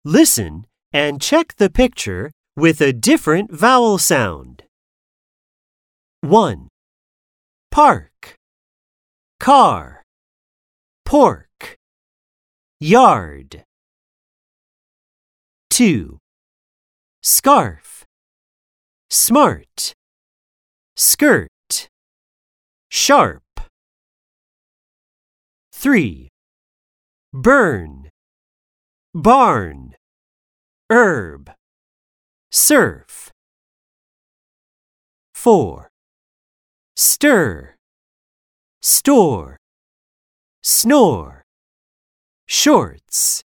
Listen and check the picture with a different vowel sound. 1. Park, car, pork, yard. 2. Scarf, smart, skirt, sharp. 3. Burn, barn, herb, surf. 4. Stir, store, snore, shorts.